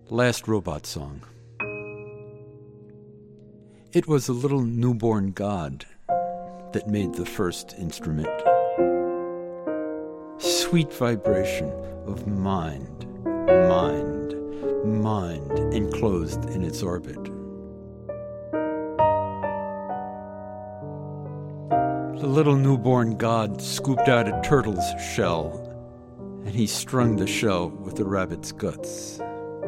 Last robot song. It was a little newborn god that made the first instrument. Sweet vibration of mind enclosed in its orbit. The little newborn god scooped out a turtle's shell, and he strung the shell with the rabbit's guts.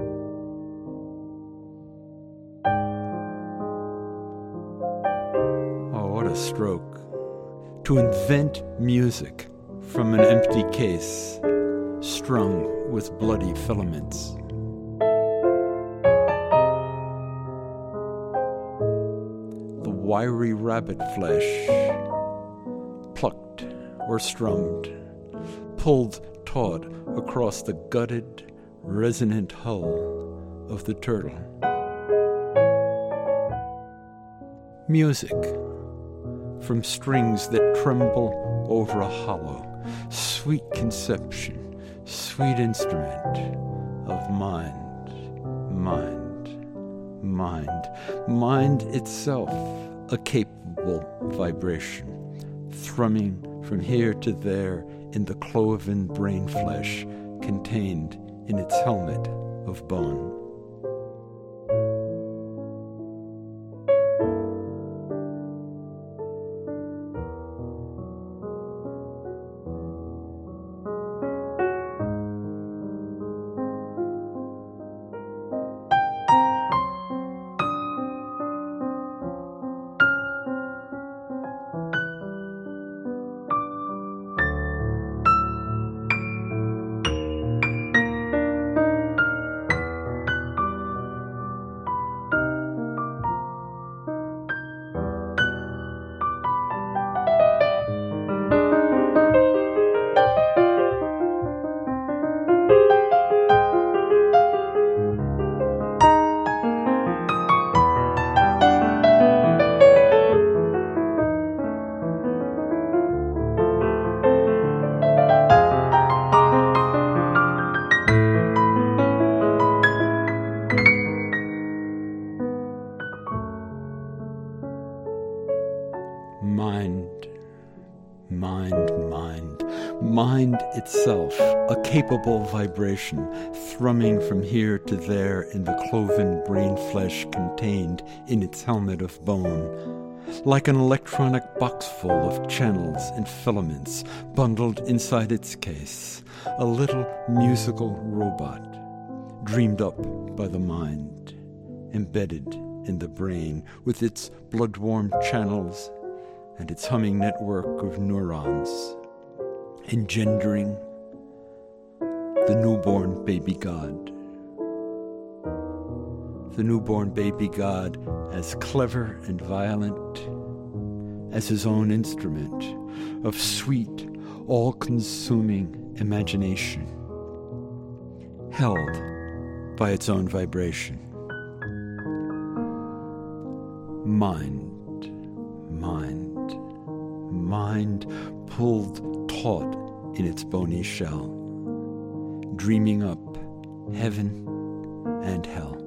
Oh, what a stroke. To invent music from an empty case, strung with bloody filaments. The wiry rabbit flesh, plucked or strummed, pulled taut across the gutted, resonant hull of the turtle. Music from strings that tremble over a hollow, sweet conception, sweet instrument of mind itself, a capable vibration, thrumming from here to there in the cloven brain flesh contained in its helmet of bone. Mind itself, a capable vibration, thrumming from here to there in the cloven brain flesh contained in its helmet of bone, like an electronic box full of channels and filaments bundled inside its case, a little musical robot, dreamed up by the mind, embedded in the brain with its blood-warm channels and its humming network of neurons, engendering the newborn baby god. The newborn baby god as clever and violent as his own instrument of sweet, all-consuming imagination, held by its own vibration. Mind pulled taut in its bony shell, dreaming up heaven and hell.